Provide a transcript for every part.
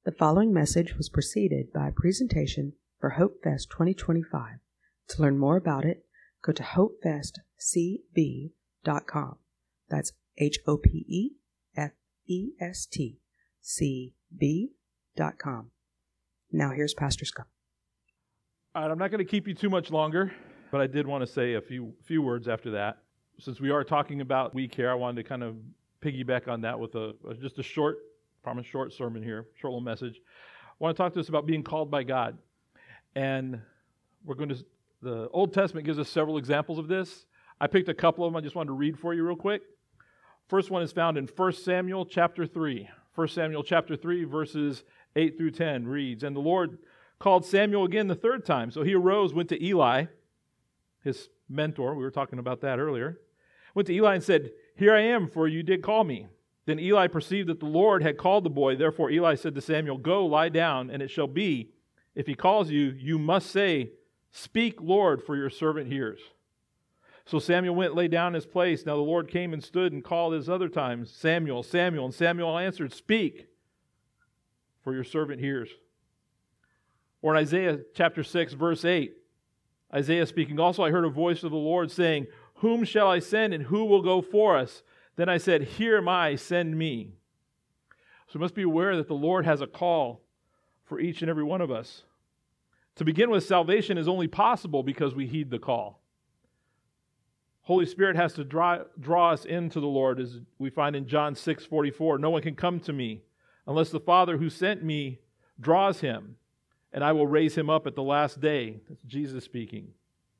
The following message was preceded by a presentation for Hope Fest 2025. To learn more about it, go to hopefestcb.com. That's HOPEFESTCB.com. Now here's Pastor Scott. All right, I'm not going to keep you too much longer, but I did want to say a few words after that. Since we are talking about week here, I wanted to kind of piggyback on that with just a short sermon here, short little message. I want to talk to us about being called by God. And the Old Testament gives us several examples of this. I picked a couple of them I just wanted to read for you real quick. First one is found in 1 Samuel chapter 3. 1 Samuel chapter 3, verses 8 through 10 reads, "And the Lord called Samuel again the third time. So he arose, went to Eli, his mentor, we were talking about that earlier, went to Eli and said, 'Here I am, for you did call me.' Then Eli perceived that the Lord had called the boy. Therefore Eli said to Samuel, 'Go, lie down, and it shall be, if he calls you, you must say, Speak, Lord, for your servant hears.' So Samuel went and lay down in his place. Now the Lord came and stood and called his other times, 'Samuel, Samuel.' And Samuel answered, 'Speak, for your servant hears.'" Or in Isaiah chapter 6, verse 8, Isaiah speaking, "Also I heard a voice of the Lord saying, 'Whom shall I send, and who will go for us?' Then I said, 'Here am I, send me.'" So we must be aware that the Lord has a call for each and every one of us. To begin with, salvation is only possible because we heed the call. Holy Spirit has to draw us into the Lord, as we find in John 6:44. "No one can come to me unless the Father who sent me draws him, and I will raise him up at the last day." That's Jesus speaking.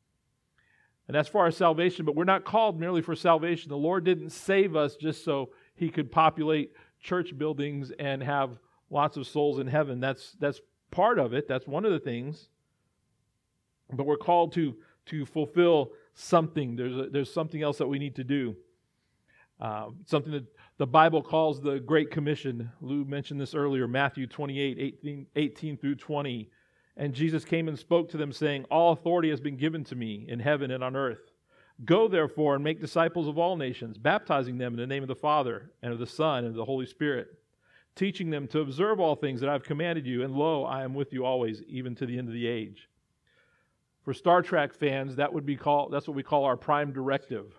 And that's for our salvation, but we're not called merely for salvation. The Lord didn't save us just so He could populate church buildings and have lots of souls in heaven. That's part of it. That's one of the things. But we're called to fulfill something. There's something else that we need to do. Something that the Bible calls the Great Commission. Lou mentioned this earlier, Matthew 28:18 through 20. "And Jesus came and spoke to them, saying, 'All authority has been given to me in heaven and on earth. Go therefore and make disciples of all nations, baptizing them in the name of the Father and of the Son and of the Holy Spirit, teaching them to observe all things that I have commanded you, and lo, I am with you always, even to the end of the age.'" For Star Trek fans, that's what we call our prime directive.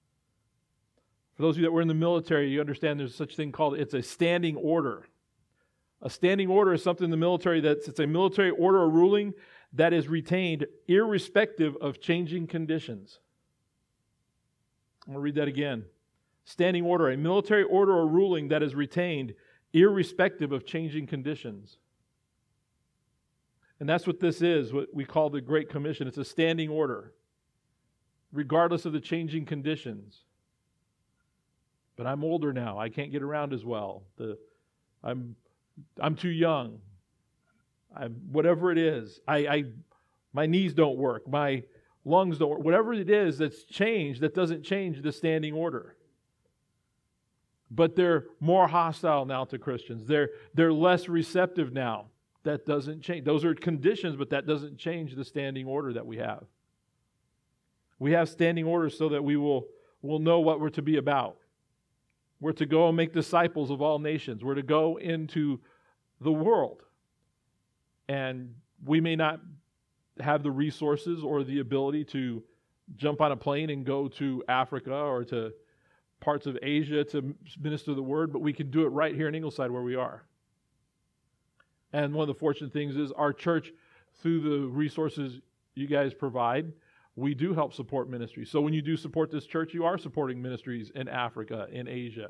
For those of you that were in the military, you understand there's such a thing called, it's a standing order. A standing order is something in the military it's a military order or ruling that is retained irrespective of changing conditions. I'm going to read that again. Standing order, a military order or ruling that is retained irrespective of changing conditions. And that's what this is, what we call the Great Commission. It's a standing order, regardless of the changing conditions. But I'm older now. I can't get around as well. I'm too young. Whatever it is, my knees don't work. My lungs don't work. Whatever it is that's changed, that doesn't change the standing order. But they're more hostile now to Christians. They're less receptive now. That doesn't change. Those are conditions, but that doesn't change the standing order that we have. We have standing orders so that we'll know what we're to be about. We're to go and make disciples of all nations. We're to go into the world. And we may not have the resources or the ability to jump on a plane and go to Africa or to parts of Asia to minister the word, but we can do it right here in Ingleside where we are. And one of the fortunate things is our church, through the resources you guys provide, we do help support ministry. So when you do support this church, you are supporting ministries in Africa, in Asia,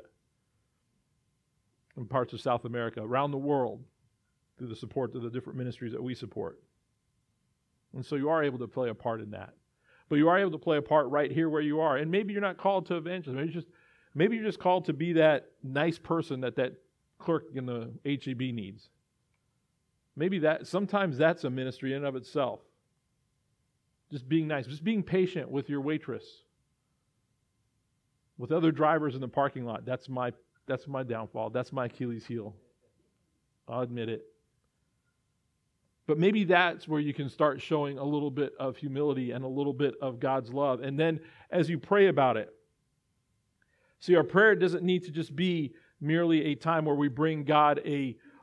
in parts of South America, around the world, through the support of the different ministries that we support. And so you are able to play a part in that. But you are able to play a part right here where you are. And maybe you're not called to evangelize. Maybe you're just called to be that nice person that clerk in the HEB needs. Maybe sometimes that's a ministry in and of itself. Just being nice, just being patient with your waitress, with other drivers in the parking lot. That's my downfall. That's my Achilles heel. I'll admit it. But maybe that's where you can start showing a little bit of humility and a little bit of God's love. And then as you pray about it, see, our prayer doesn't need to just be merely a time where we bring God a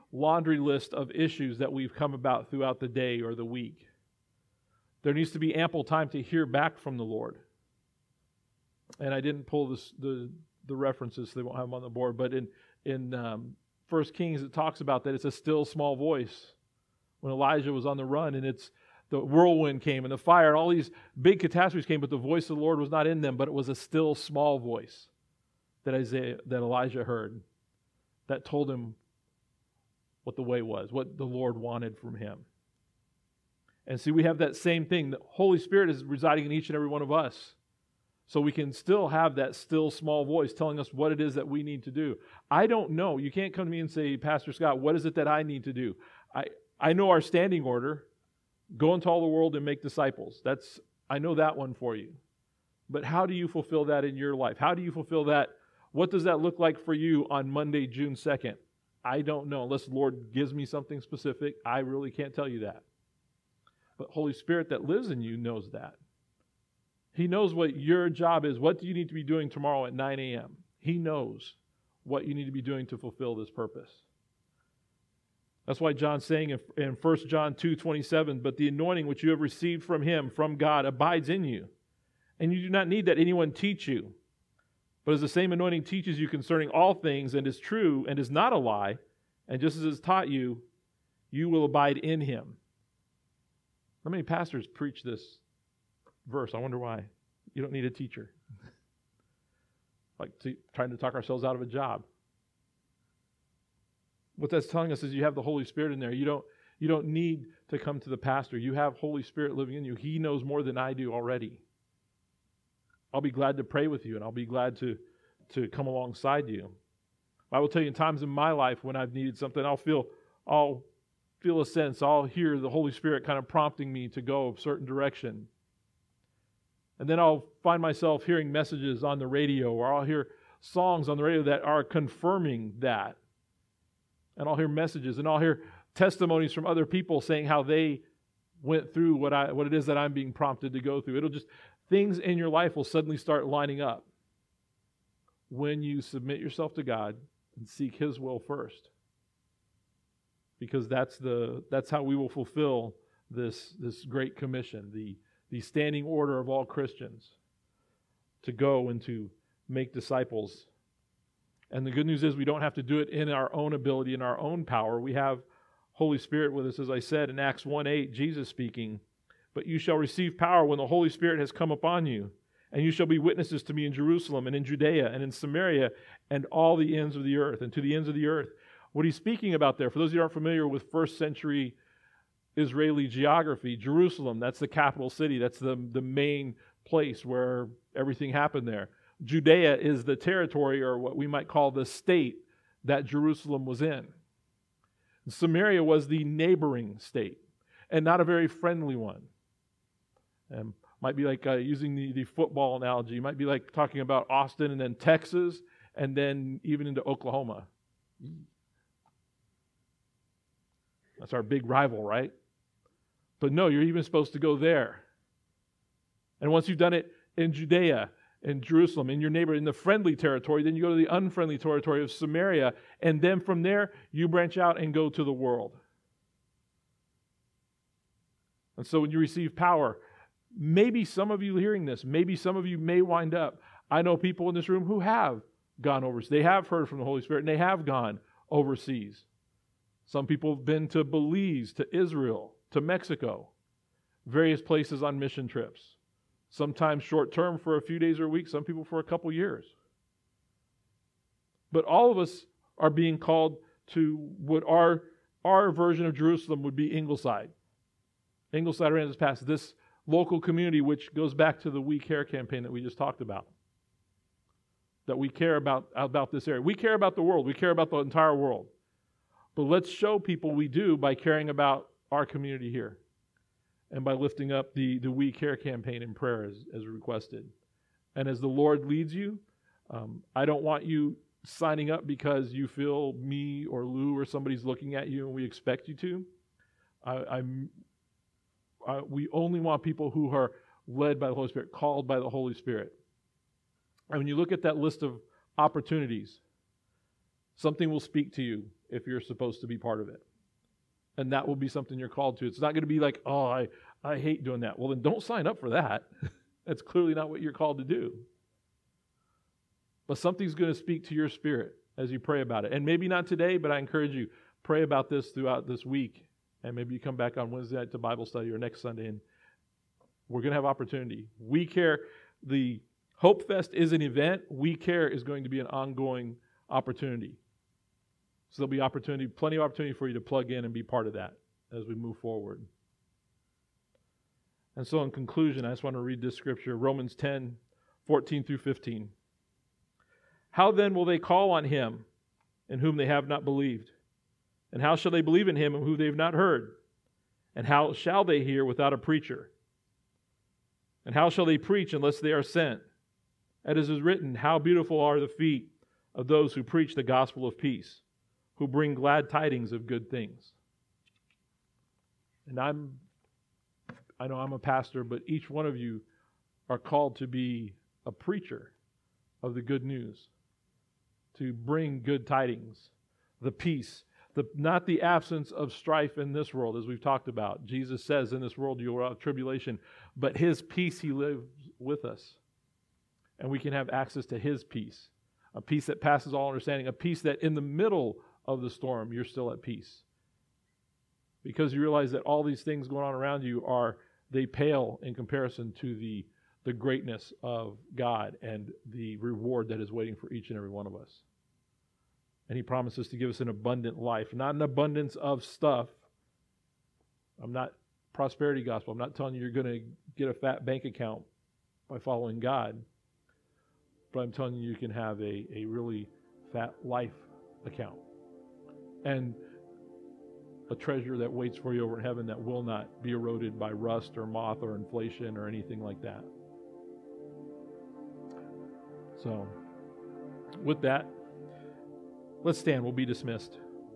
laundry list of issues that we've come about throughout the day or the week. There needs to be ample time to hear back from the Lord. And I didn't pull the references, so they won't have them on the board, but in 1 Kings it talks about that it's a still small voice when Elijah was on the run, and it's the whirlwind came and the fire and all these big catastrophes came, but the voice of the Lord was not in them, but it was a still small voice that Elijah heard that told him what the way was, what the Lord wanted from him. And see, we have that same thing. The Holy Spirit is residing in each and every one of us. So we can still have that still small voice telling us what it is that we need to do. I don't know. You can't come to me and say, Pastor Scott, what is it that I need to do? I know our standing order. Go into all the world and make disciples. I know that one for you. But how do you fulfill that in your life? How do you fulfill that? What does that look like for you on Monday, June 2nd? I don't know. Unless the Lord gives me something specific, I really can't tell you that. But Holy Spirit that lives in you knows that. He knows what your job is. What do you need to be doing tomorrow at 9 a.m.? He knows what you need to be doing to fulfill this purpose. That's why John's saying in 1 John 2:27, but the anointing which you have received from Him, from God, abides in you. And you do not need that anyone teach you. But as the same anointing teaches you concerning all things and is true and is not a lie, and just as it is taught you, you will abide in Him. How many pastors preach this verse? I wonder why. You don't need a teacher. Like trying to talk ourselves out of a job. What that's telling us is you have the Holy Spirit in there. You don't need to come to the pastor. You have Holy Spirit living in you. He knows more than I do already. I'll be glad to pray with you, and I'll be glad to come alongside you. I will tell you in times in my life when I've needed something, I'll feel a sense. I'll hear the Holy Spirit kind of prompting me to go a certain direction. And then I'll find myself hearing messages on the radio, or I'll hear songs on the radio that are confirming that. And I'll hear messages, and I'll hear testimonies from other people saying how they went through what it is that I'm being prompted to go through. Things in your life will suddenly start lining up when you submit yourself to God and seek His will first. Because that's how we will fulfill this great commission, the standing order of all Christians to go and to make disciples. And the good news is we don't have to do it in our own ability, in our own power. We have Holy Spirit with us, as I said in Acts 1:8, Jesus speaking. But you shall receive power when the Holy Spirit has come upon you, and you shall be witnesses to me in Jerusalem and in Judea and in Samaria and all the ends of the earth, and to the ends of the earth. What he's speaking about there, for those of you who aren't familiar with first century Israeli geography, Jerusalem, that's the capital city. That's the main place where everything happened there. Judea is the territory, or what we might call the state, that Jerusalem was in. Samaria was the neighboring state, and not a very friendly one. Might be like using the football analogy. It might be like talking about Austin and then Texas, and then even into Oklahoma. That's our big rival, right? But no, you're even supposed to go there. And once you've done it in Judea, in Jerusalem, in your neighbor, in the friendly territory, then you go to the unfriendly territory of Samaria, and then from there, you branch out and go to the world. And so when you receive power, maybe some of you hearing this, maybe some of you may wind up. I know people in this room who have gone overseas. They have heard from the Holy Spirit, and they have gone overseas. Some people have been to Belize, to Israel, to Mexico, various places on mission trips. Sometimes short-term for a few days or a week, some people for a couple years. But all of us are being called to what our version of Jerusalem would be Ingleside. Ingleside, Aransas Pass, this local community which goes back to the We Care campaign that we just talked about. That we care about this area. We care about the world. We care about the entire world. But let's show people we do by caring about our community here. And by lifting up the We Care campaign in prayer as requested. And as the Lord leads you, I don't want you signing up because you feel me or Lou or somebody's looking at you and we expect you to. We only want people who are led by the Holy Spirit, called by the Holy Spirit. And when you look at that list of opportunities, Something will speak to you if you're supposed to be part of it. And that will be something you're called to. It's not going to be like, oh, I hate doing that. Well, then don't sign up for that. That's clearly not what you're called to do. But something's going to speak to your spirit as you pray about it. And maybe not today, but I encourage you, pray about this throughout this week. And maybe you come back on Wednesday night to Bible study or next Sunday, and we're going to have opportunity. We Care, the Hope Fest is an event. We Care is going to be an ongoing opportunity. So there'll be opportunity, plenty of opportunity for you to plug in and be part of that as we move forward. And so in conclusion, I just want to read this scripture, Romans 10, 14 through 15. How then will they call on him in whom they have not believed? And how shall they believe in him in whom they have not heard? And how shall they hear without a preacher? And how shall they preach unless they are sent? As is written, how beautiful are the feet of those who preach the gospel of peace, who bring glad tidings of good things. And I know I'm a pastor, but each one of you are called to be a preacher of the good news, to bring good tidings, the peace, not the absence of strife in this world, as we've talked about. Jesus says, in this world you will have tribulation, but his peace, he lives with us. And we can have access to his peace, a peace that passes all understanding, a peace that in the middle of the storm, you're still at peace. Because you realize that all these things going on around you they pale in comparison to the greatness of God and the reward that is waiting for each and every one of us. And he promises to give us an abundant life, not an abundance of stuff. I'm not prosperity gospel. I'm not telling you you're going to get a fat bank account by following God. But I'm telling you can have a really fat life account. And a treasure that waits for you over in heaven that will not be eroded by rust or moth or inflation or anything like that. So, with that, let's stand. We'll be dismissed.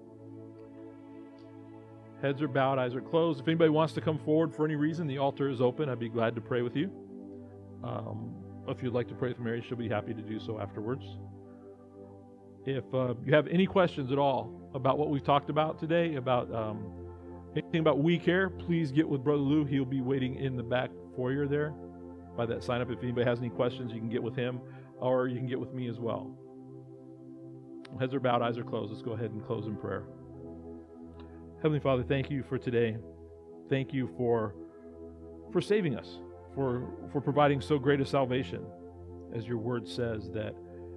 Heads are bowed, eyes are closed. If anybody wants to come forward for any reason, the altar is open. I'd be glad to pray with you. If you'd like to pray with Mary, she'll be happy to do so afterwards. If you have any questions at all about what we've talked about today, about anything about We Care, please get with Brother Lou. He'll be waiting in the back foyer there by that sign up. If anybody has any questions, you can get with him, or you can get with me as well. Heads are bowed, eyes are closed. Let's go ahead and close in prayer. Heavenly Father, thank you for today. Thank you for saving us, for providing so great a salvation, as your word says, that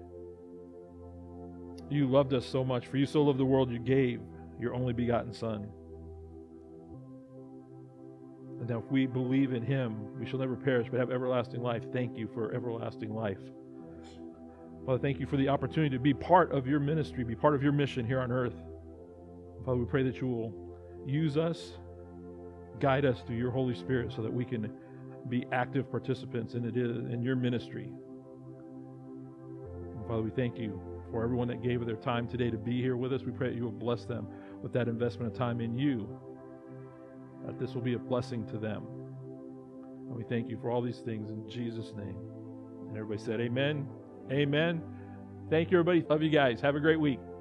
you loved us so much. For you so loved the world, you gave your only begotten Son. And now if we believe in him, we shall never perish, but have everlasting life. Thank you for everlasting life. Father, thank you for the opportunity to be part of your ministry, be part of your mission here on earth. Father, we pray that you will use us, guide us through your Holy Spirit so that we can be active participants in your ministry. And Father, we thank you for everyone that gave their time today to be here with us. We pray that you will bless them with that investment of time in you, that this will be a blessing to them. And we thank you for all these things in Jesus' name. And everybody said amen. Amen. Thank you, everybody. Love you guys. Have a great week.